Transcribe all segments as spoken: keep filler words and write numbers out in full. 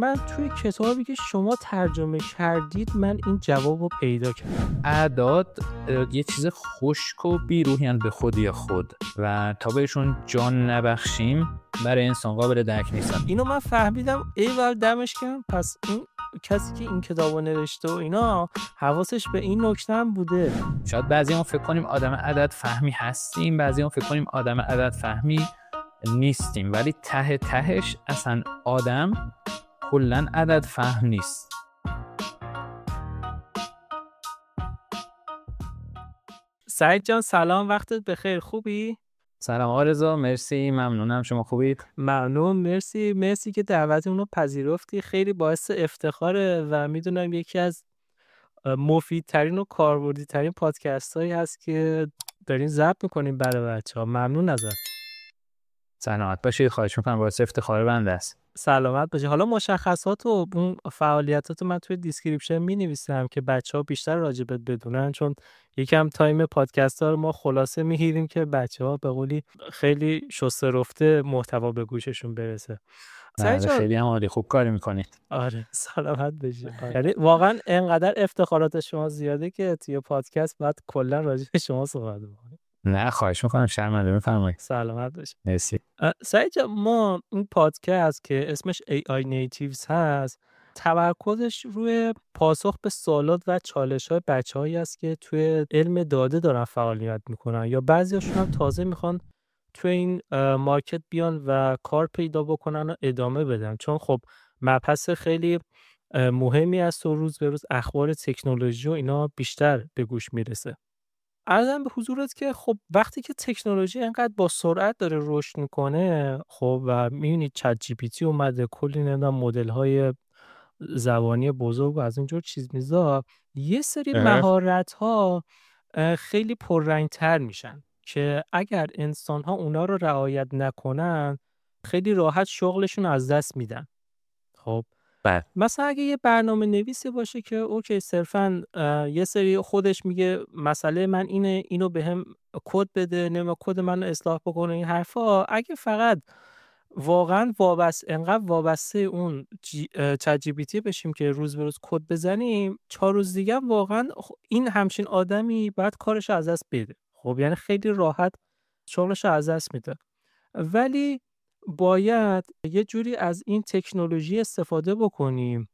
من توی کتابی که شما ترجمه کردید من این جواب رو پیدا کردم. اعداد یه چیز خشک و بیروحیان به خودی خود و تا بهشون جان نبخشیم برای انسان قابل درک نیستن. اینو من فهمیدم ایول دمش گرم. پس این کسی که این کتابو نوشته و اینا حواسش به این نکته هم بوده. شاید بعضی‌ها فکر کنیم آدم عدد فهمی هستیم، بعضی‌ها فکر کنیم آدم عدد فهمی نیستیم، ولی ته تهش اصلا آدم کلاً عدد فهم نیست. سعید جان سلام، وقتت بخیر، خوبی؟ سلام آقا رضا، مرسی، ممنونم. شما خوبید؟ ممنون، مرسی مرسی که دعوتمون رو پذیرفتی. خیلی باعث افتخاره و میدونم یکی از مفیدترین و کاربردی‌ترین پادکست هایی هست که دارین ضبط میکنیم برای بچه ها. ممنون ازت. سلامت باشید، خواهش میکنم، باعث افتخار بنده است. سلامت باشی. حالا مشخصات و اون فعالیتات من توی دیسکریپشن می نویسم که بچه ها بیشتر راجبت بدونن، چون یکم تایم پادکست ها رو ما خلاصه میگیریم که بچه ها به قولی خیلی شسته رفته محتوا به گوششون برسه. سعید خیلی هم عالی، خوب کاری میکنید. آره سلامت باشی. یعنی واقعا انقدر افتخارات شما زیاده که توی پادکست بعد کلا راجع به شما صحبت بکنیم. نه خواهش میکنم، شرمنده میفرمایید. سلامت باشی. مرسی. سعید جان، ما این پادکست که اسمش ای آی Natives هست تمرکزش روی پاسخ به سوالات و چالش‌های بچه‌هایی است که توی علم داده دارن فعالیت میکنن یا بعضی‌هاشون هم تازه میخوان توی این مارکت بیان و کار پیدا بکنن و ادامه بدن، چون خب مبحث خیلی مهمی است و روز به روز اخبار تکنولوژی و اینا بیشتر به گوش میرسه. عرضم به حضورت که خب وقتی که تکنولوژی اینقدر با سرعت داره رشد میکنه، خب و میبینید چت جی پی تی اومده، کلی نمیدونم مدل های زبانی بزرگ و از اینجور چیز میزا، یه سری مهارت ها خیلی پررنگ تر میشن که اگر انسان ها اونا رو رعایت نکنن خیلی راحت شغلشون از دست میدن. خب بله. مثلا اگه یه برنامه نویسی باشه که اوکی صرفاً یه سری خودش میگه مسئله من اینه، اینو بهم کد بده، نمیدونم کد منو اصلاح بکنه، این حرفا، اگه فقط واقعاً وابسته انقدر وابسته اون چت جی پی تی بشیم که روز به روز کد بزنیم، چهار روز دیگه واقعاً این همچین آدمی بعد کارش از دست بده. خب یعنی خیلی راحت شغلش از دست میده. ولی باید یه جوری از این تکنولوژی استفاده بکنیم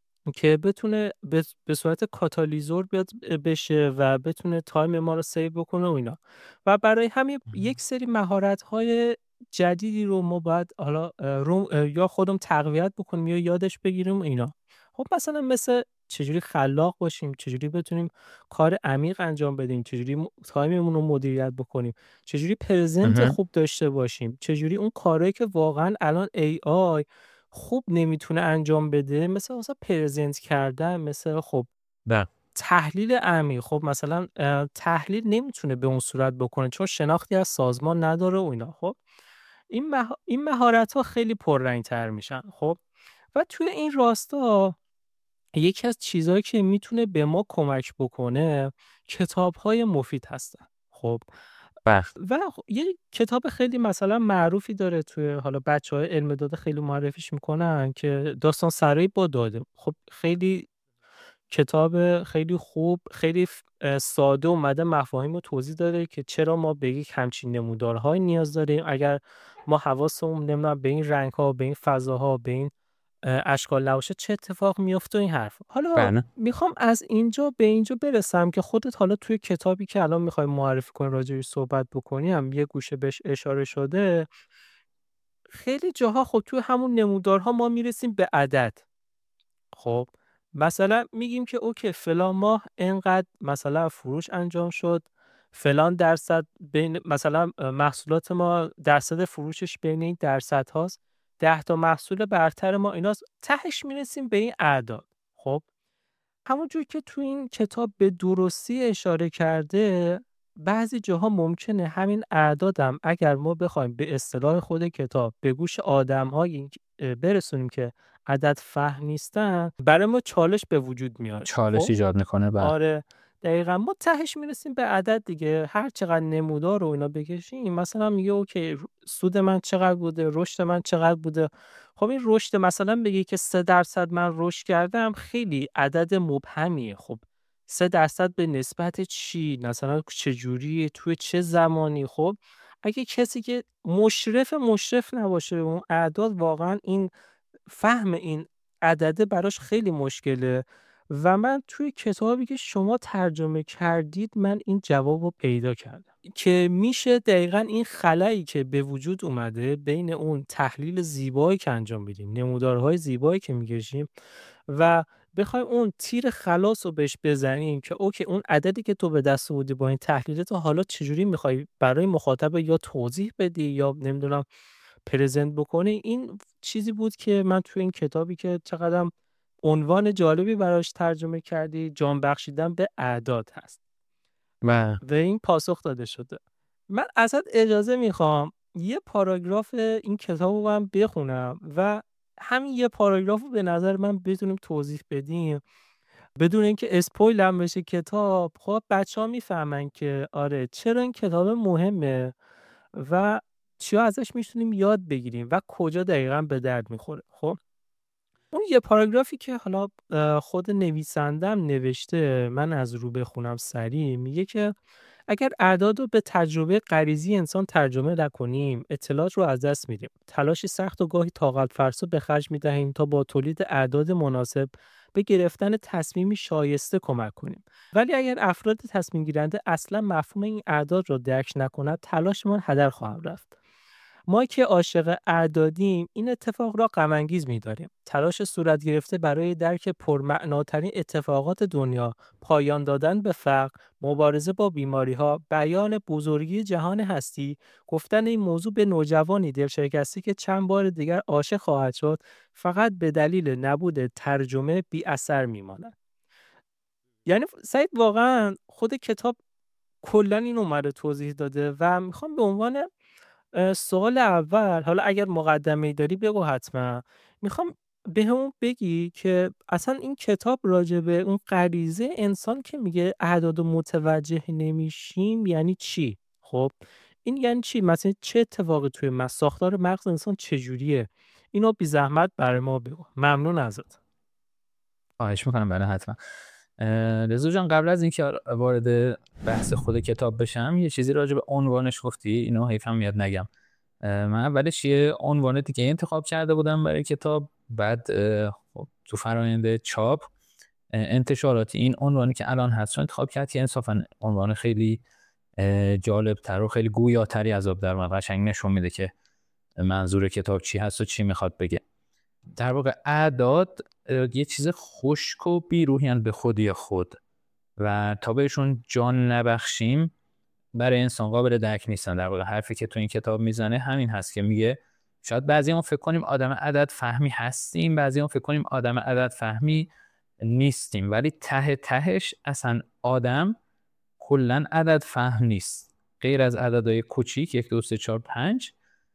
که بتونه به صورت کاتالیزور بیاد بشه و بتونه تایم ما رو سیو بکنه و اینا. و برای همین یک سری مهارت‌های جدیدی رو ما باید حالا یا خودم تقویت بکنیم یا یادش بگیریم و اینا. خب مثلا مثل چجوری خلاق باشیم، چجوری بتونیم کار عمیق انجام بدیم، چجوری تایممون رو مدیریت بکنیم، چجوری پرزنت خوب داشته باشیم، چجوری اون کارهایی که واقعا الان ای آی خوب نمیتونه انجام بده، مثلا مثلا پرزنت کردن، مثلا خب نه تحلیل عمیق، خب مثلا تحلیل نمیتونه به اون صورت بکنه چون شناختی از سازمان نداره و اینا. خب این مح... این مهارت‌ها خیلی پررنگ‌تر میشن. خب و توی این راستا یکی از چیزهایی که میتونه به ما کمک بکنه کتاب‌های مفید هستن. خب بخ. و یه کتاب خیلی مثلا معروفی داره توی حالا بچه‌های علم داده خیلی معرفیش میکنن که داستان سرایی با داده. خب خیلی کتاب خیلی خوب، خیلی ساده اومده مفاهیم رو توضیح داده که چرا ما به یک همچین نمودارهای نیاز داریم، اگر ما حواسمون نمیدونم به این رنگ‌ها، به این فضاها، به این اشکال نباشه چه اتفاق میفته این حرف. حالا بله. میخوام از اینجا به اینجا برسم که خودت حالا توی کتابی که الان میخوای معرفی کنی راجعش صحبت بکنیم یه گوشه بهش اشاره شده، خیلی جاها خب توی همون نمودارها ما میرسیم به عدد. خب مثلا میگیم که اوکی فلان ماه اینقدر مثلا فروش انجام شد، فلان درصد بین مثلا محصولات ما درصد فروشش بین این درصد هاست، ده تا محصول برتر ما ایناست، تهش میرسیم به این اعداد. خب همونجور که تو این کتاب به درستی اشاره کرده بعضی جاها ممکنه همین اعدادم اگر ما بخوایم به اصطلاح خود کتاب به گوش آدم‌هایی برسونیم که عدد فهم نیستن برای ما چالش به وجود میاره. چالش خب؟ ایجاد میکنه. بله. آره دقیقاً ما تهش میرسیم به عدد دیگه. هر چقدر نمودار رو اینا بکشیم، مثلا میگه اوکی سود من چقدر بوده، رشد من چقدر بوده. خب این رشد مثلا بگی که سه درصد من رشد کردم، خیلی عدد مبهمیه. خب سه درصد به نسبت چی؟ مثلا چجوری؟ توی چه زمانی؟ خب اگه کسی که مشرف مشرف نباشه به اون اعداد، واقعا این فهم این عدده براش خیلی مشکله. و من توی کتابی که شما ترجمه کردید من این جواب رو پیدا کردم که میشه دقیقاً این خلایی که به وجود اومده بین اون تحلیل زیبایی که انجام میدیم، نمودارهای زیبایی که میکشیم و بخوایم اون تیر خلاص رو بهش بزنیم که اوکی اون عددی که تو به دست آوردی با این تحلیلت حالا چجوری میخوای برای مخاطب یا توضیح بدی یا نمیدونم پرزنت بکنی. این چیزی بود که من توی این کتابی که چقدرم عنوان جالبی براش ترجمه کردی، جان بخشیدن به اعداد هست و و این پاسخ داده شده. من ازت اجازه میخوام یه پاراگراف این کتاب رو من بخونم و همین یه پاراگراف رو به نظر من بتونیم توضیح بدیم بدون اینکه اسپویل هم بشه کتاب. خب بچه ها میفهمن که آره چرا این کتاب مهمه و چیا ازش میتونیم یاد بگیریم و کجا دقیقاً به درد میخوره. خب اون یه پاراگرافی که حالا خود نویسندم نوشته، من از رو بخونم سریع، میگه که اگر اعداد رو به تجربه غریزی انسان ترجمه نکنیم، اطلاعات رو از دست میدیم. تلاشی سخت و گاهی طاقت فرسا به خرج میدهیم تا با تولید اعداد مناسب به گرفتن تصمیمی شایسته کمک کنیم. ولی اگر افراد تصمیم گیرنده اصلا مفهوم این اعداد را درک نکند، تلاشمان هدر خواهد رفت. ما که عاشق اعدادیم این اتفاق را غم انگیز می‌داریم. تلاش صورت گرفته برای درک پرمعناترین اتفاقات دنیا، پایان دادن به فقر، مبارزه با بیماری‌ها، بیان بزرگی جهان هستی، گفتن این موضوع به نوجوانی دلشکسته که چند بار دیگر عاشق خواهد شد، فقط به دلیل نبود ترجمه بی اثر می‌ماند. یعنی سعید واقعا خود کتاب کلا این اومده توضیح داده و میخوام به عنوان سوال اول، حالا اگر مقدمه‌ای داری بگو حتما، میخوام بهمون بگی که اصلا این کتاب راجع به اون غریزه انسان که میگه اعداد متوجه نمیشیم یعنی چی؟ خب این یعنی چی؟ مثلا چه اتفاقی توی مغز، ساختار مغز انسان چجوریه؟ اینو بی زحمت برای ما بگو. ممنون ازت. خواهش میکنم. بله حتما. رضا جان قبل از اینکه وارد بحث خود کتاب بشم یه چیزی راجع به عنوانش گفتی، اینو حیفم میاد نگم. من اولش یه عنوان دیگه انتخاب کرده بودم برای کتاب، بعد خب تو فرآیند چاپ انتشارات این عنوانی که الان هست رو انتخاب کرد که انصافا عنوان خیلی جالب تر و خیلی گویاتری از آب در اومد، قشنگ نشون میده که منظور کتاب چی هست و چی میخواد بگه. در واقع اعداد یه چیز خشک و بیروحیان به خودی خود و تا بهشون جان نبخشیم برای انسان قابل درک نیستن. در واقع حرفی که تو این کتاب میزنه همین هست که میگه شاید بعضی ما فکر کنیم آدم عدد فهمی هستیم، بعضی ما فکر کنیم آدم عدد فهمی نیستیم، ولی ته تهش اصلا آدم کلن عدد فهم نیست. غیر از عددهای کوچیک یک دو سه چهار پنج،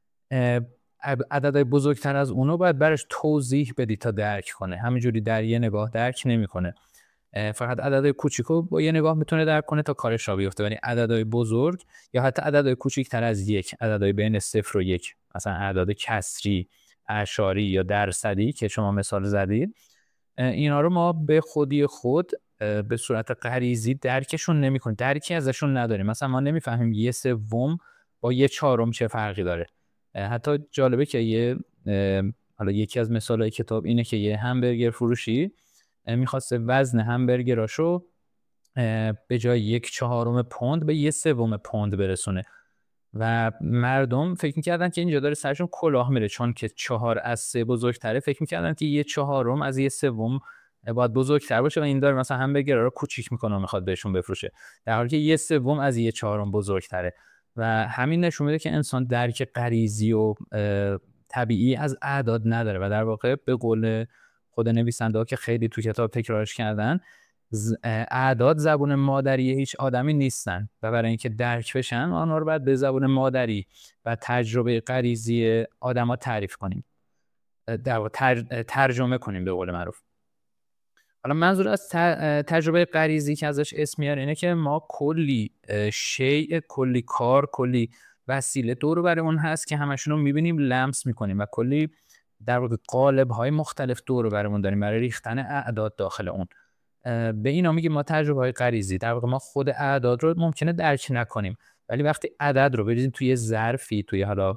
عددهای بزرگتر از اونو باید برش توضیح بدی تا درک کنه. همینجوری در یه نگاه درک نمیکنه. فقط عددهای کوچیکو با یه نگاه میتونه درک کنه تا کارش را بیفته، ولی عددهای بزرگ یا حتی عددهای کوچیکتر از یک، عددهای بین صفر و یک، مثلا اعداد کسری، اعشاری یا درصدی که شما مثال زدید، اینا رو ما به خودی خود به صورت غریزی درکشون نمی‌کنیم، درکی ازشون نداریم. مثلا ما نمیفهمیم یه سوم با یه چهارم چه فرقی داره. حتی جالبه که یه حالا یکی از مثالای کتاب اینه که یه همبرگر فروشی میخواسته وزن همبرگراشو به جای یک چهارم پوند به یه سوم پوند برسونه و مردم فکر میکردن که اینجا داره سرشون کلاه میره، چون که چهار از سه بزرگتره، فکر میکردن که یه چهارم از یه سوم باید بزرگتر باشه و این داره مثلا همبرگر رو کوچیک میکنه و میخواد بهشون بفروشه، در حالی که یه سوم از یه چهارم بزرگتره. و همین نشون میده که انسان درک غریزی و طبیعی از اعداد نداره و در واقع به قول خود نویسنده ها که خیلی تو کتاب تکرارش کردن، اعداد زبون مادری هیچ آدمی نیستن و برای اینکه درک بشن آنها رو باید به زبون مادری و تجربه غریزی آدما تعریف کنیم، در واقع تر، ترجمه کنیم به قول معروف. حالا منظور از تجربه غریزی که ازش اسم میاره اینه که ما کلی شیء، کلی کار، کلی وسیله دور و برمون هست که همشون رو میبینیم، لمس میکنیم و کلی در واقع قالب‌های مختلف دور و برمون داریم برای ریختن اعداد داخل اون. به اینا میگیم ما تجربه‌های غریزی. در واقع ما خود اعداد رو ممکنه درک نکنیم، ولی وقتی عدد رو بریزیم توی ظرفی، توی حالا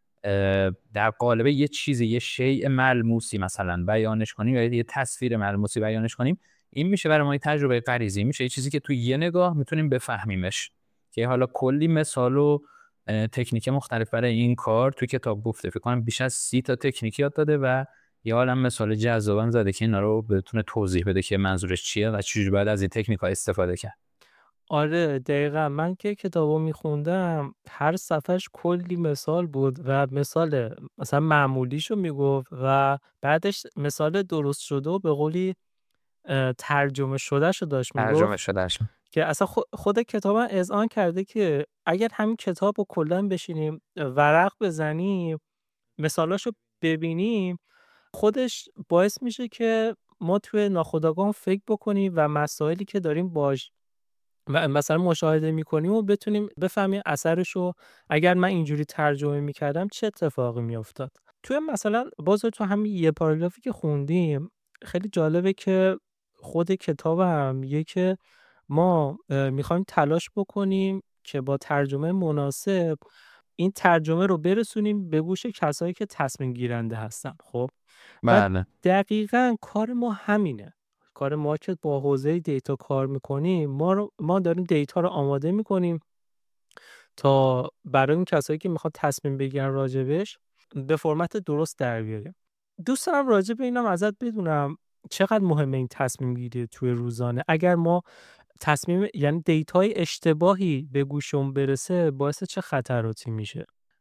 در قالب یه چیزی، یه شیء ملموسی مثلا بیانش کنیم یا یه تصویر ملموسی بیانش کنیم، این میشه برای ما یه تجربه غریزی، میشه یه چیزی که توی یه نگاه میتونیم بفهمیمش. که حالا کلی مثال و تکنیک مختلف برای این کار توی کتاب گفته، فکر کنم بیش از سی تا تکنیک یاد داده و یه عالم مثال جذابم زده که اینا رو بتونه توضیح بده که منظورش چیه و چجوری باید از این تکنیک‌ها استفاده کرد. آره دقیقا، من که کتابو میخوندم هر صفحش کلی مثال بود و مثال مثلا معمولیشو میگفت و بعدش مثال درست شده و به قولی ترجمه شدهشو داشت میگفت، ترجمه شدهش که اصلا خود کتاب اذعان کرده که اگر همین کتاب رو کلا بشینیم ورق بزنیم مثالاشو ببینیم، خودش باعث میشه که ما توی ناخودآگاه فکر بکنیم و مسائلی که داریم باش و مثلا مشاهده میکنیم و بتونیم بفهمیم اثرشو اگر من اینجوری ترجمه میکردم چه اتفاقی میافتاد. توی مثلا باز تو همین یه پاراگرافی که خوندیم خیلی جالبه که خود کتاب هم یه که ما میخوایم تلاش بکنیم که با ترجمه مناسب این ترجمه رو برسونیم به گوش کسایی که تصمیم گیرنده هستن. خب و بله دقیقاً کار ما همینه. کار ما که با حوزه دیتا کار میکنیم، ما رو ما داریم دیتا رو آماده میکنیم تا برای اون کسایی که میخوان تصمیم بگیرن راجبش به فرمت درست در بیاریم. دوست دارم راجع به اینم ازت بدونم چقدر مهمه این تصمیم گیری توی روزانه. اگر ما تصمیم یعنی دیتای اشتباهی به گوشمون برسه باعث چه خطراتی میشه؟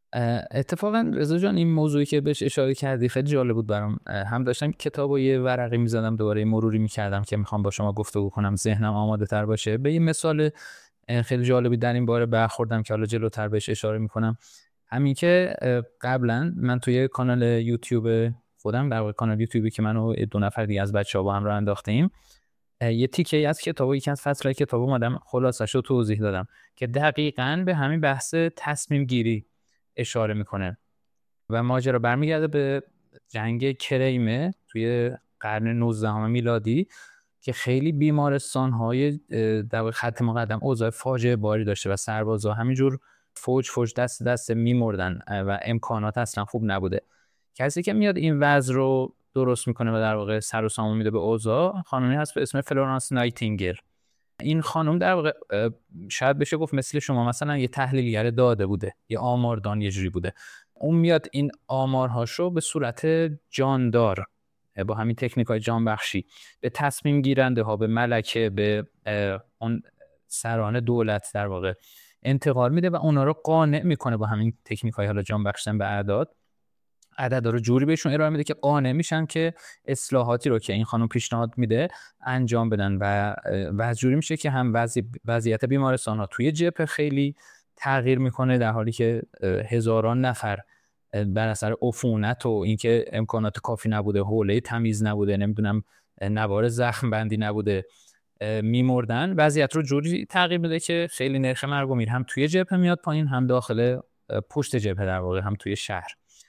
اتفاقا رضا جان این موضوعی که بهش اشاره کردی خیلی جالب بود برام. هم داشتم کتابو یه ورقی می‌زدم دوباره مروری می‌کردم که میخوام با شما گفتگو کنم، ذهنم آماده تر باشه. به این مثال خیلی جالبی در این باره برخوردم که حالا جلوتر بهش اشاره میکنم. همین که قبلا من توی کانال یوتیوب خودم، در واقع کانال یوتیوبی که من و دو نفر دیگه از بچه‌ها با هم راه انداختیم، یه تیکه از کتابو، یکی از فصل‌های کتابو اومدم خلاصه‌شو توضیح دادم که دقیقاً به همین بحث تصمیم گیری اشاره میکنه و ماجرا برمیگرده به جنگ کریمه توی قرن نوزدهم میلادی که خیلی بیمارستان‌های در خط مقدم اوضاع فاجعه باری داشته و سربازا همینجور فوج فوج دست دست میمردن و امکانات اصلا خوب نبوده. کسی که میاد این وضع رو درست میکنه و در واقع سر و سامون میده به اوضاع، خانمی هست به اسم فلورانس نایتینگل. این خانم در واقع شاید بشه گفت مثل شما مثلا یه تحلیلگر داده بوده، یه آماردان یه جوری بوده. اون میاد این آمارهاشو به صورت جاندار با همین تکنیک‌های جانبخشی به تصمیم گیرنده ها، به ملکه، به اون سران دولت در واقع انتقال میده و اونا رو قانع میکنه با همین تکنیک‌های حالا جانبخشیدن به اعداد. عددا رو جوری بهشون ارائه میده که قانع میشن که اصلاحاتی رو که این خانم پیشنهاد میده انجام بدن و و جوری میشه که هم وضع وضعیت بیمارستان ها توی جبهه خیلی تغییر میکنه، در حالی که هزاران نفر بر اثر عفونت و اینکه امکانات کافی نبوده، حوله تمیز نبوده، نمیدونم نوار زخم بندی نبوده، میمردن. وضعیت رو جوری تغییر میده که خیلی نرخ مرگ و میر هم توی جبهه میاد پایین، هم داخل پشت جبهه در واقع، هم توی شهر.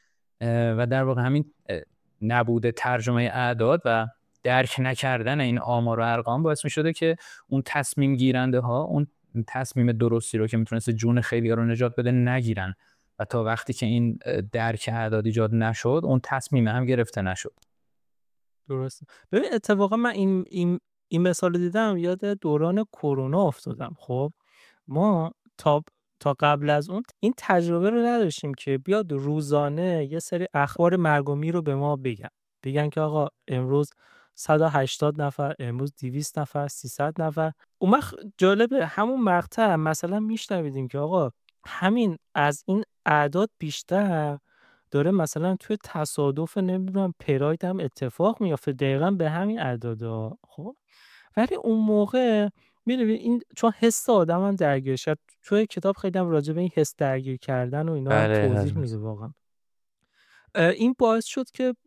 و در واقع همین نبوده ترجمه اعداد و درک نکردن این آمار و ارقام باعث می شده که اون تصمیم گیرنده ها اون تصمیم درستی رو که میتونسته جون خیلی ها رو نجات بده نگیرن و تا وقتی که این درک اعداد ایجاد نشد اون تصمیم هم گرفته نشد. درسته. ببین اتفاقا من این این این مثال دیدم یاد دوران کرونا افتادم. خب ما تا تا قبل از اون این تجربه رو نداشتیم که بیاد روزانه یه سری اخبار مرگ و میر رو به ما بگن بگن که آقا امروز صد و هشتاد نفر، امروز دویست نفر، سیصد نفر. اون وقت جالبه همون مقطع مثلا میشنویدیم که آقا همین از این اعداد بیشتر داره مثلا توی تصادف نمیدونم پراید هم اتفاق میافته دقیقاً به همین اعدادا. خب ولی اون موقع میدونی این چون حس آدم هم درگیر شد، توی کتاب خیلی هم راجع به این حس درگیر کردن و اینا هم توضیح میده واقعا. این باعث شد که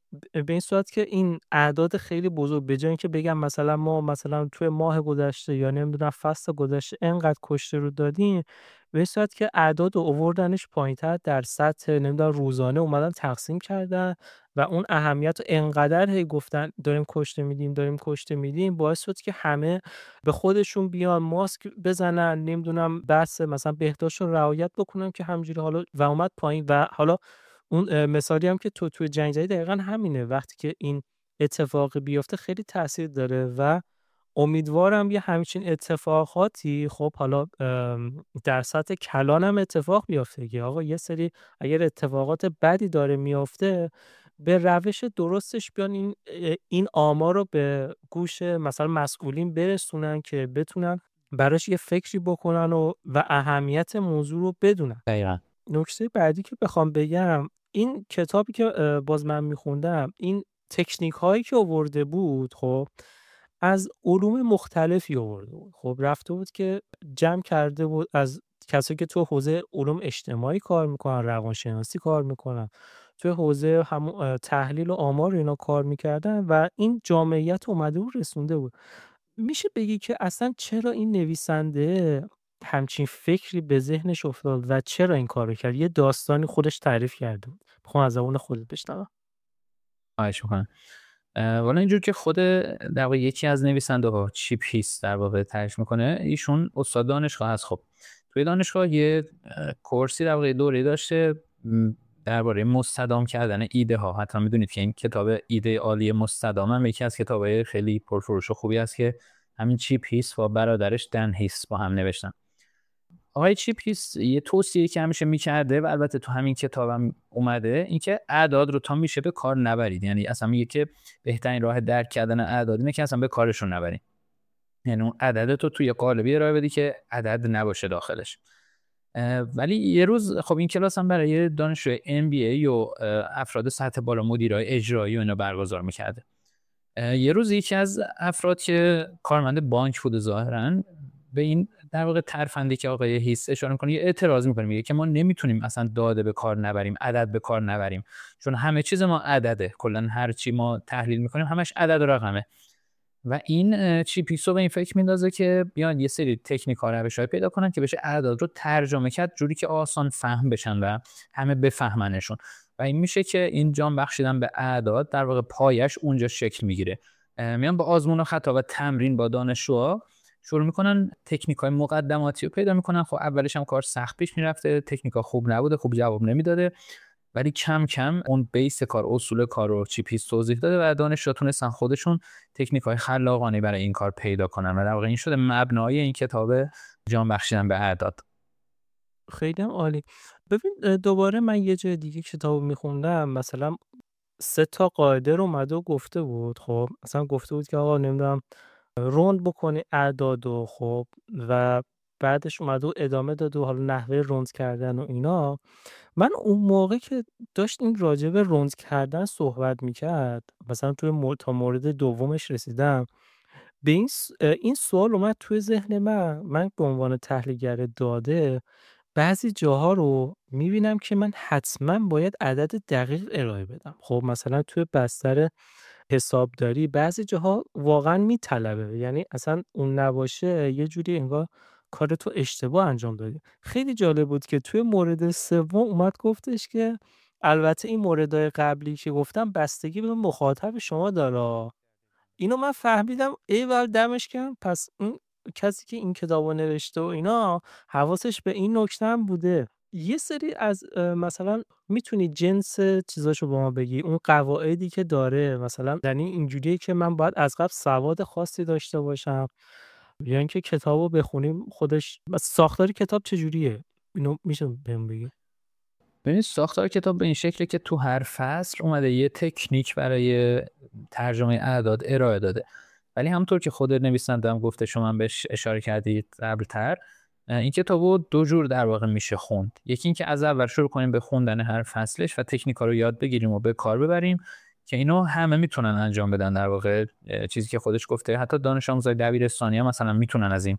ب به این صورت که این اعداد خیلی بزرگ به جای اینکه بگم مثلا ما مثلا توی ماه گذشته یا نمیدونم فصل گذشته اینقدر کشته رو دادیم، به این صورت که اعداد رو آوردنش پایین‌تر در سطح نمیدونم روزانه اومدن تقسیم کردن و اون اهمیت رو انقدر هی گفتن داریم کشته میدیم داریم کشته میدیم، باعث شد که همه به خودشون بیان ماسک بزنن، نمیدونم بحث مثلا بهداشت رو رعایت بکنن که همینجوری حالا و اومد پایین. و حالا اون اه، مثالی هم که تو توی جنگ زدی دقیقا همینه، وقتی که این اتفاق بیفته خیلی تاثیر داره و امیدوارم یه همچین اتفاقاتی خب حالا ام، در سطح کلان هم اتفاق بیفته که آقا یه سری اگر اتفاقات بدی داره میفته به روش درستش بیان این اه، این آمار رو به گوش مثلا مسئولین برسونن که بتونن براش یه فکری بکنن و و اهمیت موضوع رو بدونن. دقیقاً. نکته بعدی که بخوام بگم، این کتابی که اه، باز من میخوندم این تکنیک هایی که آورده بود خب از علوم مختلفی آورده بود. خب رفته بود که جمع کرده بود از کسایی که تو حوزه علوم اجتماعی کار میکنن، روانشناسی کار میکنن، توی حوزه همون اه، تحلیل و آمار اینا کار میکردن و این جامعیت اومده بود رسونده بود. میشه بگی که اصلا چرا این نویسنده همچین فکری به ذهنش افتاد و چرا این کارو کرد؟ یه داستانی خودش تعریف کرده بود. میخوام از زبون خودت بشنوم. خواهش میکنم. والا اینجور که خود در واقع یکی از نویسنده ها چیپ هیس در واقع ترجمه میکنه، ایشون استاد دانشگاه هست. خب توی دانشگاه یه اه، کورسی در واقع دوره داشته م، درباره مستدام کردن ایده ها. حتی میدونید که این کتاب ایده عالی مستدام هم یکی از کتابای خیلی پرفروش و خوبی است که همین چیپ هیس و برادرش دن هیس با هم نوشتن. آقای چیپ هیس یه توصیه که همیشه میکرده و البته تو همین کتابم اومده، این که اعداد رو تا میشه به کار نبرید. یعنی اصلا میگه که بهترین راه درک کردن اعداد اینه که اصلا به کارشون نبرید. یعنی اون عدد تو توی قالبی ارائه بدی که عدد نباشه داخلش. ولی یه روز خب این کلاس هم برای دانشجوی ام بی ای و افراد سطح بالا، مدیرای اجرایی و اینا برگزار میکرده. یه روز یکی از افراد که کارمند بانک بود ظاهرا به این در واقع ترفندی که آقای هیس اشاره می‌کنه یه اعتراض می‌کنه، میگه که ما نمیتونیم اصلا داده به کار نبریم، عدد به کار نبریم، چون همه چیز ما عدده، کلا هر چی ما تحلیل می‌کنیم همش عدد و رقمه. و این چیپیسو به این فکر میندازه که بیان یه سری تکنیک‌ها، روش‌های پیدا کنن که بشه اعداد رو ترجمه کرد جوری که آسان فهم بشن و همه بفهمنشون. و این میشه که این جان بخشیدن به اعداد در واقع پایش اونجا شکل میگیره. میان با آزمون و خطا و تمرین با دانشجوها شروع میکنن تکنیک‌های مقدماتی رو پیدا میکنن. خب اولش هم کار سخت پیش میرفته، تکنیک‌ها خوب نبوده، خوب جواب نمیداده، ولی کم کم اون بیس کار، اصول کار رو چیپیس توضیح داده و دانشجوها تونستن خودشون تکنیک‌های خلاقانه برای این کار پیدا کنن و در واقع این شده مبنای این کتاب جان بخشیدن به اعداد. خیلی هم عالی. ببین دوباره من یه جای دیگه کتاب میخوندم، مثلا سه تا قاعده رو اومده و گفته بود. خب مثلا گفته بود که آقا نمیدونم روند بکنی اعدادو، خب و بعدش اومده و ادامه داده و حالا نحوه روند کردن و اینا. من اون موقع که داشت این راجع به روند کردن صحبت میکرد، مثلا توی مور... تا مورد دومش رسیدم، به این, س... این سوال اومد توی ذهن من. من به عنوان تحلیلگر داده بعضی جاها رو میبینم که من حتما باید عدد دقیق ارائه بدم. خب مثلا توی بستر حسابداری بعضی جاها واقعا میطلبه، یعنی اصلا اون نباشه یه جوری انگار کار تو اشتباه انجام دادی. خیلی جالب بود که توی مورد سوم اومد گفتش که البته این موردهای قبلی که گفتم بستگی به مخاطب شما داره. اینو من فهمیدم ایول دمش گرم، پس اون کسی که این کتابو نوشته و اینا حواسش به این نکته هم بوده. یه سری از اه، مثلا میتونی جنس چیزاشو با ما بگی، اون قواعدی که داره، مثلا یعنی اینجوریه که من باید از قبل سواد خاصی داشته باشم یا اینکه کتابو بخونیم خودش بس ساختار کتاب چجوریه؟ اینو میشه بهم بگی؟ ببینید ساختار کتاب به این شکله که تو هر فصل اومده یه تکنیک برای ترجمه اعداد ارائه داده، ولی همونطور که خود نویسنده هم گفته، شما هم بهش اشاره کردید قبل‌تر، این کتابو دو جور در واقع میشه خوند. یکی این که از اول شروع کنیم به خوندن هر فصلش و تکنیک‌ها رو یاد بگیریم و به کار ببریم که اینو همه میتونن انجام بدن. در واقع چیزی که خودش گفته حتی دانش آموزای دبیرستانی هم مثلا میتونن از این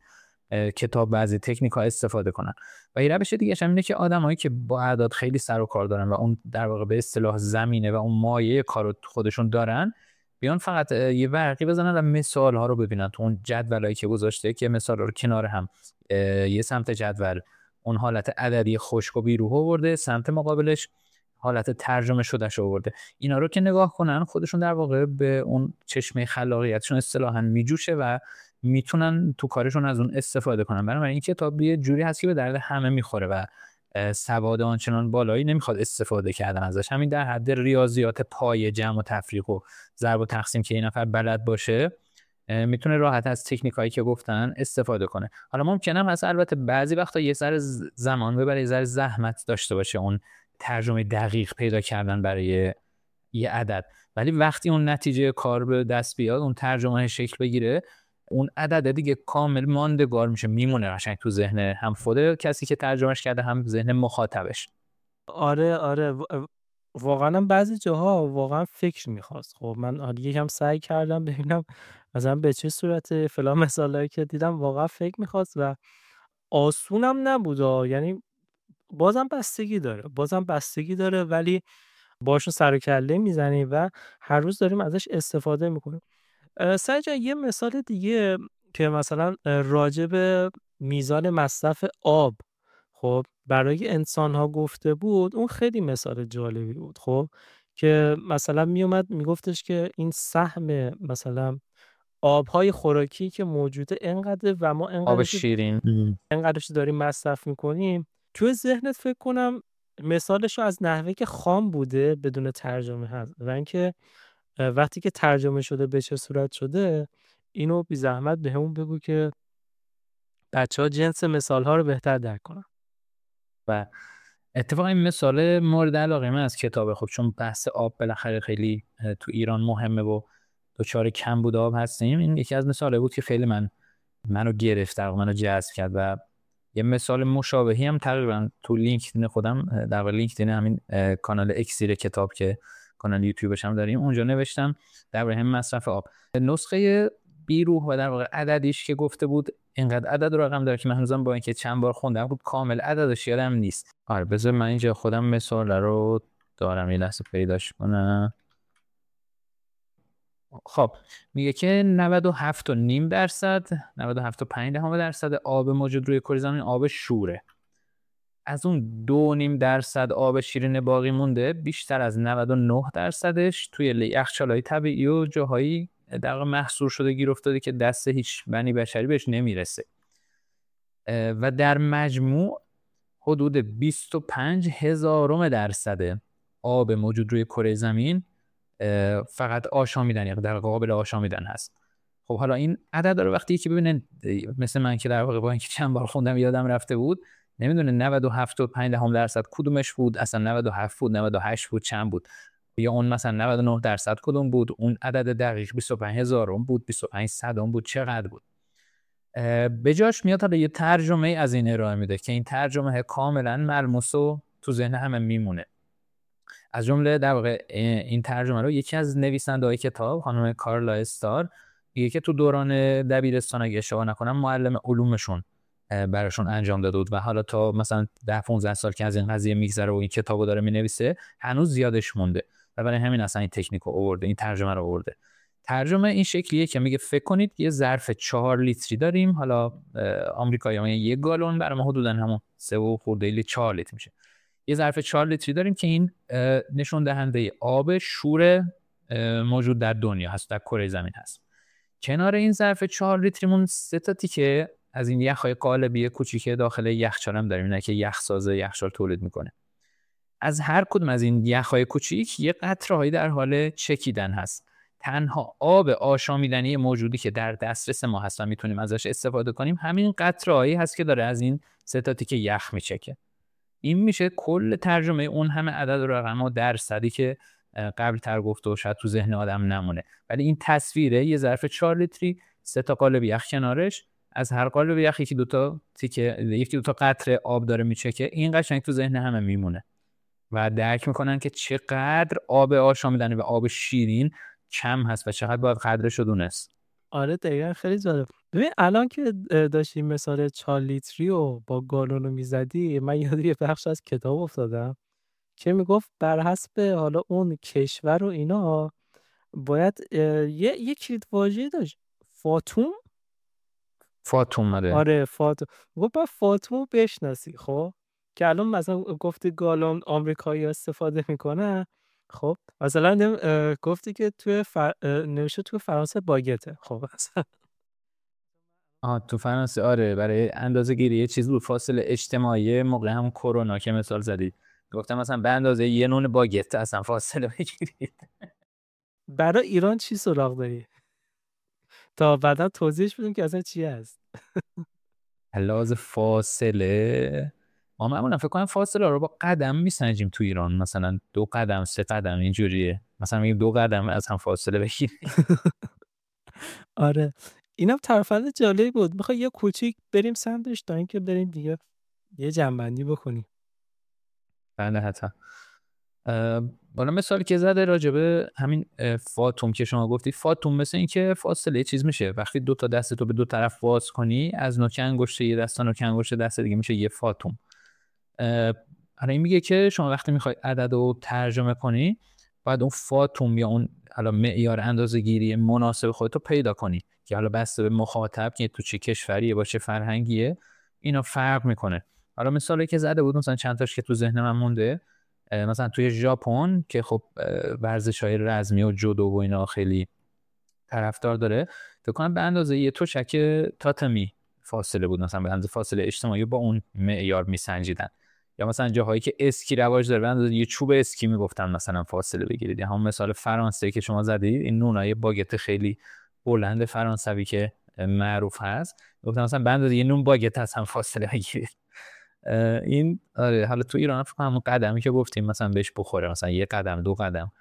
کتاب بعضی تکنیک‌ها استفاده کنن. و یه روش دیگه هم اینه که آدمایی که با اعداد خیلی سر و کار دارن و اون در واقع به اصطلاح زمینه و اون مایه کارو خودشون دارن، بیان فقط یه ورقی بزنن و مثال‌ها رو ببینن تو اون جدولایی که گذاشته، که مثالا رو کنار هم یه سمت جدول اون حالت عددی خشک و بیروح آورده، سمت مقابلش حالت ترجمه شدهش آورده. اینا رو که نگاه کنن خودشون در واقع به اون چشمه خلاقیتشون اصطلاحاً میجوشه و میتونن تو کارشون از اون استفاده کنن. برای این کتاب یه جوری هست که به درد همه میخوره و سواد آنچنان بالایی نمیخواد استفاده کردن ازش. همین در حد ریاضیات پایه، جمع و تفریق و ضرب و تقسیم که این نفر بلد باشه میتونه راحت از تکنیکایی که گفتن استفاده کنه. حالا ممکنه مثلا البته بعضی وقتا یه ذره زمان ببره، یه ذره زحمت داشته باشه اون ترجمه دقیق پیدا کردن برای یه عدد، ولی وقتی اون نتیجه کار به دست بیاد، اون ترجمه شکل بگیره، اون عدد دیگه کامل ماندگار میشه، میمونه قشنگ تو ذهن هم خود کسی که ترجمهش کرده هم ذهن مخاطبش. آره آره واقعا بعضی جاها واقعا فکر میخواست. خب من یکم سعی کردم ببینم مثلا به چه صورت فلان مثالایی که دیدم واقعا فکر میخواست و آسونم نبود. یعنی بازم بستگی داره بازم بستگی داره ولی باشون سر و کله میزنیم و هر روز داریم ازش استفاده میکنیم. سعی جان یه مثال دیگه که مثلا راجع به میزان مصرف آب خب برای انسان ها گفته بود، اون خیلی مثال جالبی بود. خب که مثلا میومد میگفتش که این سهم مثلا آبهای خوراکی که موجوده انقدر و ما آب شیرین انقدرش داریم مصرف میکنیم. توی ذهنت فکر کنم مثالش رو از نحوه که خام بوده بدون ترجمه هست و اینکه وقتی که ترجمه شده به چه صورت شده، اینو بی زحمت به همون بگو که بچه ها جنس مثال ها رو بهتر درک کنن. و اتفاقا این مثال مورد علاقه من از کتابه. خب چون بحث آب بالاخره خیلی تو ایران مهمه و دچار کمبود آب هستیم، این یکی از مثاله بود که خیلی من منو گرفت، در منو جذب کرد. و یه مثال مشابهی هم تقریبا تو لینکدین خودم، در واقع لینکدین همین کانال اکسیر کتاب که کانال یوتیوبش هم داریم، اونجا نوشتم درباره هم مصرف آب. نسخه بیروح و در واقع عددیش که گفته بود اینقدر عدد رقم داره که من هنوزم با اینکه چند بار خوندم بود کامل عددش یادم نیست. آره بذار من اینجا خودم مثال رو دارم، یه لحظه پیداش کنم. خب میگه که نود و هفت و نیم درصد نود و هفت و پنج دهم درصد آب موجود روی کره زمین آب شوره. از اون دو نیم درصد آب شیرین باقی مونده، بیشتر از نود و نه درصدش توی یخچال‌های طبیعی و جاهایی در واقع محصور شده گیر افتاده که دست هیچ بنی بشری بهش نمیرسه. و در مجموع حدود بیست و پنج هزارم درصد آب موجود روی کره زمین فقط آشامیدن، یعنی در قابل آشامیدن هست. خب حالا این عدد رو وقتی که ببینن مثل من که در واقع با اینکه چند بار خوندم یادم رفته بود، نمیدونه نود و هفت و پنج دهم درصد کدومش بود، اصلا نود و هفت بود، نود و هشت بود، چند بود، یا اون مثلا نود و نه درصد کدوم بود، اون عدد دقیق بیست و پنج هزارم بود، بیست و پنج صدم بود، چقدر بود. به جاش میاد حالا یه ترجمه از این ارائه میده که این ترجمه کاملا ملموس و تو ذهن همه میمونه. از جمله در واقع این ترجمه رو یکی از نویسنده‌های کتاب خانم کارلا استار میگه که تو دوران دبیرستان اگه اشتباه نکنم معلم علومشون براشون انجام داده بود و حالا تا مثلا ده پانزده سال که از این قضیه میگذره و این کتابو داره مینویسه هنوز زیادش مونده و برای همین اصلا این تکنیک رو آورده، این ترجمه رو آورده. ترجمه این شکلیه که میگه فکر کنید یه ظرف چهار لیتری داریم، حالا آمریکایی‌ها میگن یک گالون، برای ما حدوداً همون سه و خورده لیتر چهار لیتر میشه. یه ظرف چهار لیتری داریم که این نشون دهنده آب شور موجود در دنیا هست، در کره زمین هست. کنار این ظرف چهار لیتریمون سه تا تیکه از این یخ‌های قالبی کوچیک داخل یخچال هم داریم، اینا که یخ‌ساز یخچال تولید میکنه. از هر کدوم از این یخ‌های کوچیک یه قطره‌ای در حال چکیدن هست. تنها آب آشامیدنی موجودی که در دسترس ما هست و میتونیم ازش استفاده کنیم همین قطره‌ای هست که داره از این سه تا تیکه یخ میچکه. این میشه کل ترجمه اون همه عدد و رقم و درصدی که قبل تر گفته و شاید تو ذهن آدم نمونه. ولی این تصویره یه ظرف چهار لیتری، سه تا قالب یخ کنارش، از هر قالب یخ یکی دو تا تیکه یکی دو تا قطره آب داره میچکه. این قشنگ تو ذهن همه میمونه و درک میکنن که چقدر آب آشامیدنی و آب شیرین کم هست و چقدر باید قدرش رو دونست. آره دقیقا خیلی جالب. ببین الان که داشتیم مثال چهار لیتری و با گالون رو میزدی، من یاد یه بخش از کتاب افتادم که میگفت بر حسب حالا اون کشور و اینا باید یه یه کلید واژه داشت، فاتوم. فاتوم آره. آره فاتوم. گفت باید فاتوم رو بشناسی. خب که الان مثلا گفتی گالون آمریکایی استفاده میکنه، خب مثلا نم- اه، گفتی که توی فر... اه، نوشته توی فرانسه باگته. خب مثلا آه تو فرانسه آره، برای اندازه گیری یه چیز بود، فاصله اجتماعی موقع هم کرونا که مثال زدی، گفتم مثلا به اندازه یه نون باگت اصلا فاصله بگیرید. برای ایران چی سراغ داری تا بعدا توضیحش بدیم که اصلا چی هست؟ لحاظ فاصله ما معمولا فکر کنم فاصله رو با قدم میسنجیم تو ایران، مثلا دو قدم سه قدم اینجوریه، مثلا میگیم دو قدم از هم فاصله بگیرید. آره اینم ترفند جالبی بود. میخوای یه کوچیک بریم سمتش تا اینکه بریم دیگه یه جنبندی بکنیم. بله حتی بالا مثالی که زده راجبه همین فاتوم که شما گفتید، فاتوم مثل این که فاصله چیز میشه وقتی دو تا دست تو به دو طرف باز کنی، از نوک انگشت یه دست تا نوک انگشت دست دیگه میشه یه فاتوم. حالا این میگه که شما وقتی میخوای عدد رو ترجمه کنی باید اون فاتوم یا اون حالا معیار اندازه‌گیری مناسب خودت رو پیدا کنی که حالا بسته به مخاطب که تو چه کشوریه با چه فرهنگیه اینا فرق میکنه. حالا مثالی که زده بود مثلا چند تاش که تو ذهن من مونده، مثلا توی ژاپن که خب ورزش‌های رزمی و جودو و اینا خیلی طرفدار داره، فکر کنم به اندازه یه تشک تاتمی فاصله بود، مثلا به اندازه فاصله اجتماعی با اون معیار میسنجیدن. یا مثلا جاهایی که اسکی رواج داره به اندازه یه چوب اسکی میگفتن مثلا فاصله بگیرید. یا هم مثال فرانسه که شما زدید، این نونای باگت خیلی بلند فرانسوی که معروف هست، گفتم مثلا به اندازه یه نون باگت هست هم فاصله بگیرید. این آره، حالا تو ایران فکر کنم قدمی که گفتیم مثلا بهش بخوره، مثلا یه قدم دو قدم.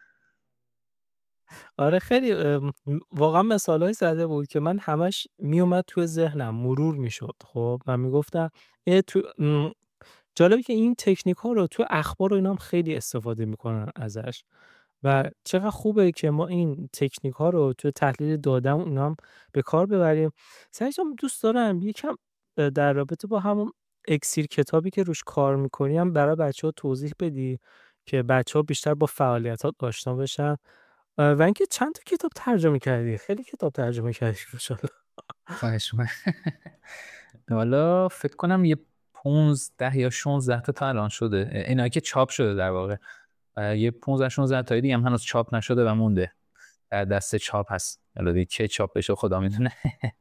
آره خیلی واقعا مثالایی زده بود که من همش میومد تو ذهنم مرور میشد. خب من میگفتم تو جالبه که این تکنیک ها رو تو اخبار و اینا هم خیلی استفاده میکنن ازش و چقدر خوبه که ما این تکنیک ها رو تو تحلیل داده و اینا هم به کار ببریم. سعیشم دوست دارم یکم در رابطه با همون اکسیر کتابی که روش کار میکنیم برای بچه ها توضیح بدی که بچه ها بیشتر با فعالیت ها آشنا بشن. و اینکه چند تا کتاب ترجمه کردی؟ خیلی کتاب ترجمه کردی ماشاءالله. خواهش می‌کنم. حالا فکر کنم یه پونزده یا شانزده تا تا الان شده، اینا که چاپ شده در واقع. یه پونزده شانزده تا دیگه هم هنوز چاپ نشده و مونده در دست چاپ هست، البته چه چاپ بشه خدا میدونه.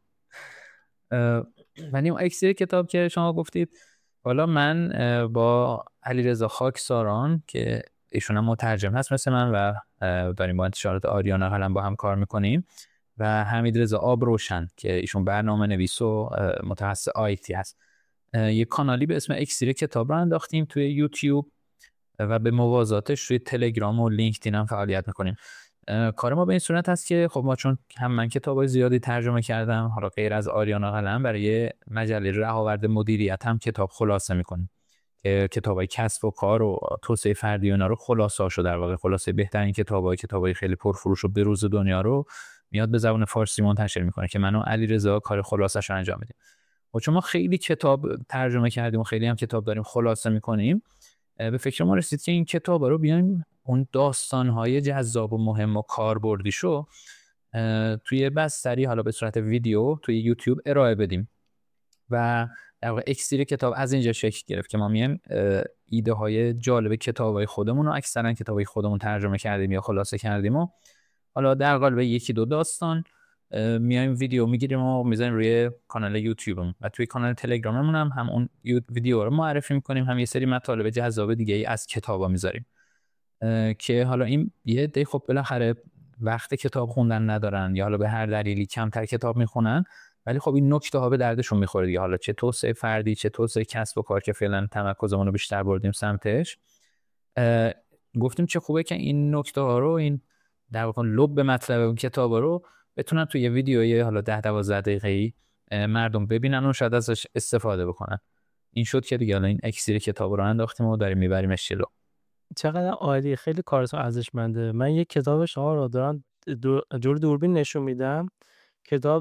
ولی اون اکسیر کتاب که شما گفتید، حالا من با علیرضا خاکساران که ایشون هم مترجم هست مثل من و داریم با انتشارات آریانا حالا با هم کار میکنیم، و حمیدرضا آبروشن که ایشون برنامه نویس و متخصص آیتی هست، یه کانالی به اسم اکسیر کتاب رو انداختیم توی یوتیوب و به موازاتش توی تلگرام و لینکدین هم فعالیت میکنیم. کار ما به این صورت هست که خب ما چون هم من کتابای زیادی ترجمه کردم، حالا غیر از آریانا قلم برای مجله رهاورد مدیریت هم کتاب خلاصه میکنیم که کتابای کسب و کار و توسعه فردی و اینا رو خلاصه‌اشو در واقع خلاصه بهترین کتابای کتابای خیلی پرفروش و بروز دنیا رو میاد به زبان فارسی منتشر میکنه که من و علیرضا کار خلاصه‌شو انجام میدیم. و چون ما خیلی کتاب ترجمه کردیم و خیلی هم کتاب داریم خلاصه میکنیم، به فکر ما رسید که این کتابا رو بیایم اون داستان‌های جذاب و مهم و کاربردیشو توی بستری حالا به صورت ویدیو توی یوتیوب ارائه بدیم. و در واقع اکسیر کتاب از اینجا شکل گرفت که ما میایم ایده های جالب کتابای خودمون رو، اکثرا کتابای خودمون ترجمه کردیم یا خلاصه کردیم و حالا در قالب یکی دو داستان میایم ویدیو میگیریم و میذاریم روی کانال یوتیوبم و توی کانال تلگراممون هم هم اون ویدیو رو معرفی میکنیم، هم یه سری مطالب جذاب دیگه ای از کتابا میذاریم که حالا این یه دی خب بالاخره وقت کتاب خوندن ندارن یا حالا به هر دلیلی کمتر کتاب میخونن، ولی خب این نکته ها به دردشون میخوره دیگه، حالا چه توسعه فردی چه توسعه کسب و کار که فعلا تمرکزمون رو بیشتر بردیم سمتش. گفتیم چه خوبه که این نکته ها رو، این در واقع لب مطلب اون کتاب رو بتونن توی یه ویدیوی حالا ده دوازده دقیقه‌ای مردم ببینن و شاید ازش استفاده بکنن. این شد که دیگه حالا این اکسیر کتاب رو انداختیم و داریم میبریمش جلو. چقدر عالی، خیلی کارتون ارزشمنده. من یک کتاب شما رو دارم دور جور دوربین نشون میدم کتاب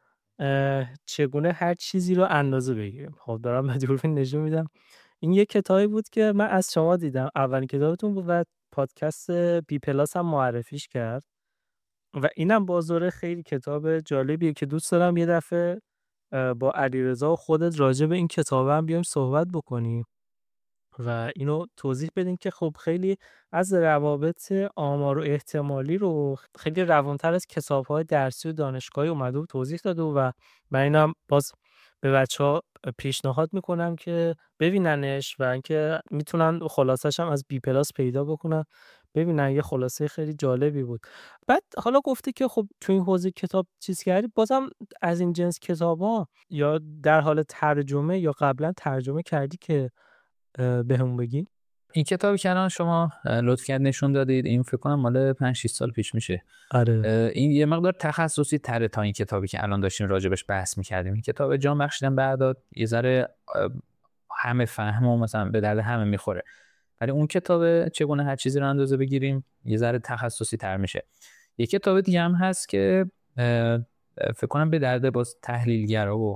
چگونه هر چیزی رو اندازه بگیریم. خب دارم به دوربین نشون میدم. این یه کتابی بود که من از شما دیدم، اولین کتابتون بود و پادکست بی پلاس هم معرفیش کرد و اینم بازاره خیلی کتاب جالبیه که دوست دارم یه دفعه با علیرضا و خودت راجع به این کتاب هم بیایم صحبت بکنیم و اینو توضیح بدیم که خب خیلی از روابط آمار و احتمالی رو خیلی روانتر از کتاب‌های درسی و دانشگاهی اومده و توضیح داده و من اینم باز به بچه‌ها پیشنهاد میکنم که ببیننش و اینکه میتونن خلاصش هم از بی پلاس پیدا بکنن ببینن. یه خلاصه خیلی جالبی بود. بعد حالا گفته که خب تو این حوزه کتاب چیز کردی، بازم از این جنس کتاب‌ها یا در حال ترجمه یا قبلا ترجمه کردی که بهمون بگی؟ این کتابی که الان شما لطف کرد نشون دادید، این فکر کنم مال پنج شش سال پیش میشه. آره. این یه مقدار تخصصی تره تا این کتابی که الان داشتیم راجبش بحث میکردیم. این کتاب جان بخشیدن به اعداد یه ذره همه فهم و مثلا به درد همه میخوره، ولی اون کتاب چگونه هر چیزی رو اندازه بگیریم یه ذره تخصصی تر میشه. یه کتاب دیگه هم هست که فکر کنم به درد باز تحلیلگرا و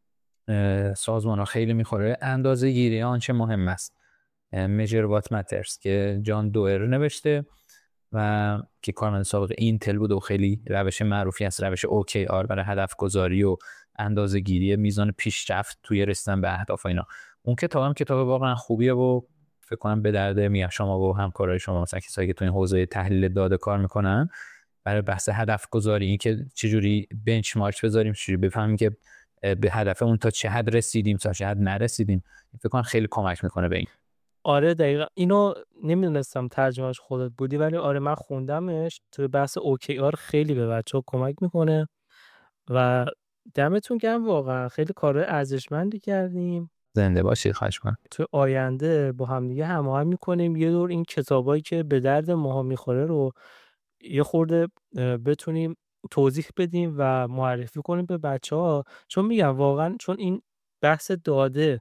سازمان ها خیلی میخوره، اندازه گیری آنچه مهم است، Measure What Matters، که جان دوئر نوشته و که کارمند سابق اینتل بود و خیلی روش معروفی است، روش او کی آر برای هدف گذاری و اندازه گیری میزان پیشرفت توی رسیدن به اهداف و اینا. اون کتاب هم کتاب واقعا خوبیه و فکر کنم به درد میاد شما و همکارای شما، مثلا کسایی که تو این حوزه تحلیل داده کار میکنن، برای بحث هدف گذاری، این که چجوری بنچمارک بذاریم، چجوری بفهمیم که به هدف اون تا چه حد رسیدیم تا چه حد نرسیدیم. فکر کنم خیلی کمک میکنه به این. آره دقیقا اینو نمیدونستم ترجمهش خودت بودی، ولی آره من خوندمش. تو بحث او کی آر خیلی به بچه‌ها کمک میکنه و دمتون گرم، واقعا خیلی کارهای ارزشمندی کردیم. زنده باشید، خواهش می‌کنم. تو آینده با هم دیگه هماهنگ میکنیم یه دور این کتابایی که به درد ماها میخوره رو یه خورده بتونیم توضیح بدیم و معرفی کنیم به بچه‌ها، چون میگم واقعا چون این بحث داده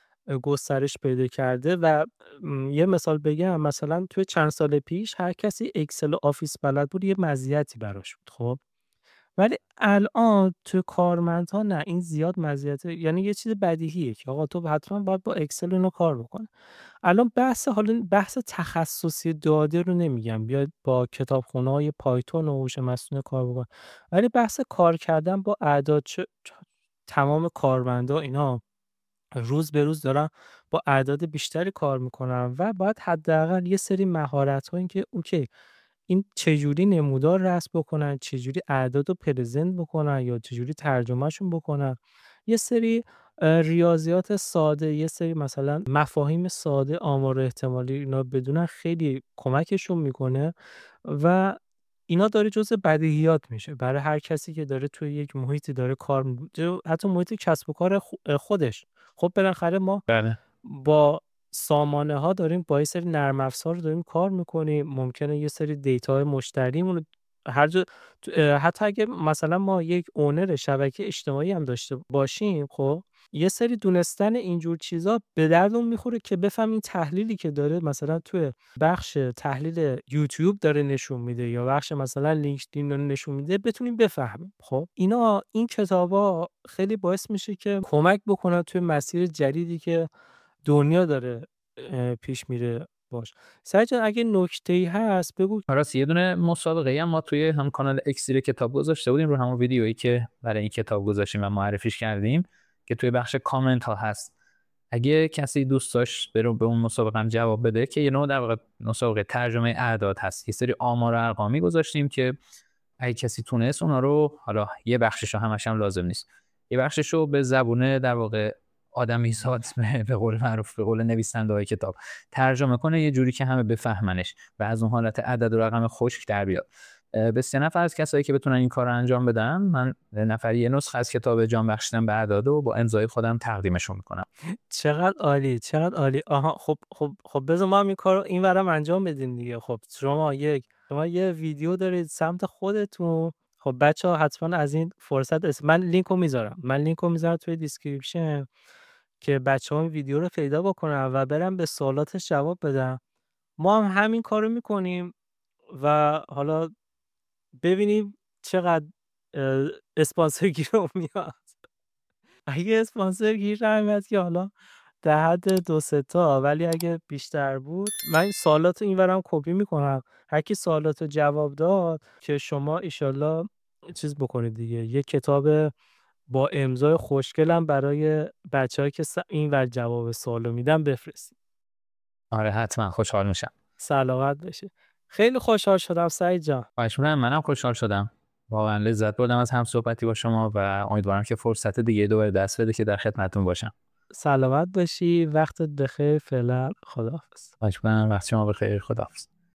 گسترش پیدا کرده و یه مثال بگم، مثلا توی چند سال پیش هر کسی اکسل و آفیس بلد بود یه مزیتی براش بود، خب ولی الان تو کارمندها نه، این زیاد مزیته، یعنی یه چیز بدیهیه که آقا تو حتما باید با اکسل اینو کار بکنه. الان بحث حالا بحث تخصصی داده رو نمیگم بیاد با کتابخونه‌های پایتون و هوش مصنوعی کار بکن، ولی بحث کار کردن با اعداد، تمام کارمندا اینا روز به روز دارن با اعداد بیشتری کار میکنن و باید حداقل یه سری مهارت‌ها که اوکی این چجوری نمودار رسم بکنن، چجوری اعداد رو پرزنت بکنن یا چجوری ترجمهشون بکنن، یه سری ریاضیات ساده، یه سری مثلا مفاهیم ساده آمار احتمالی اینا بدونن خیلی کمکشون میکنه و اینا داره جزء بدیهیات میشه برای هر کسی که داره توی یک محیطی داره کار میکنه، حتی محیط کسب و کار خودش. خب بالاخره ما بله. با سامانه ها داریم با یه سری نرم افزار داریم کار میکنیم، ممکنه یه سری دیتاهای مشتریمون هر جا حتی اگه مثلا ما یک اونر شبکه اجتماعی هم داشته باشیم، خب یه سری دونستن اینجور چیزا به دردمون میخوره که بفهمیم تحلیلی که داره مثلا توی بخش تحلیل یوتیوب داره نشون میده یا بخش مثلا لینکدین داره نشون میده بتونیم بفهمیم. خب اینا این کتابا خیلی باعث میشه که کمک بکنن توی مسیر جدیدی که دنیا داره پیش میره باش. سعید جان اگه نکته‌ای هست بگو. راست یه دونه مسابقه هم ما توی هم کانال اکسیر کتاب گذاشته بودیم رو همون ویدیویی که برای این کتاب گذاشتیم و معرفیش کردیم که توی بخش کامنت ها هست. اگه کسی دوست داشت بره به اون مسابقه هم جواب بده، که یه نوع در واقع مسابقه ترجمه اعداد هست، یه سری آمار و ارقامی گذاشتیم که اگه کسی تونست اونا رو، حالا یه بخشش همش هم لازم نیست، یه بخشش رو به زبونه در واقع آدمی زاد به قول معروف، به قول نویسنده های کتاب ترجمه کنه یه جوری که همه بفهمنش و از اون حالت عدد و رقم خشک در بیاد. به سه نفر از کسایی که بتونن این کار رو انجام بدن، من نفری یه نسخه از کتاب جان بخشیدن به اعداد و با امضای خودم تقدیمشون میکنم. چقدر عالی، چقدر عالی. آها خب خب خب بذار ما هم این کارو اینورم انجام بدیم دیگه. خب شما یک شما یه ویدیو دارید سمت خودتون، خب بچه‌ها حتما از این فرصت است. من لینکو میذارم من لینکو میذارم توی دیسکریپشن که بچه‌ها این ویدیو رو پیدا بکنن و برن به سوالاتش جواب بدن. ما هم همین کارو میکنیم و حالا ببینیم چقدر اسپانسر گیرم میاد. اگه اسپانسر گیر نمیاد که حالا در حد دو سه تا، ولی اگه بیشتر بود من این سوالات اینورم کپی میکنم، هر کی سوالات رو جواب داد که شما ایشالله چیز بکنید دیگه، یه کتاب با امضای خوشگلم برای بچه‌هایی که اینور جواب سوالو میدن بفرستید. آره حتما، خوشحال میشم. سلامت بشه. خیلی خوشحال شدم سعید جان. خواهش می‌کنم، منم خوشحال شدم. واقعا لذت بردم از هم صحبتی با شما و امیدوارم که فرصت دیگه دوباره دست بده که در خدمتتون باشم. سلامت باشی، وقتت بخیر، فعلا خداحافظ. خواهش می‌کنم، وقت شما بخیر، خداحافظ.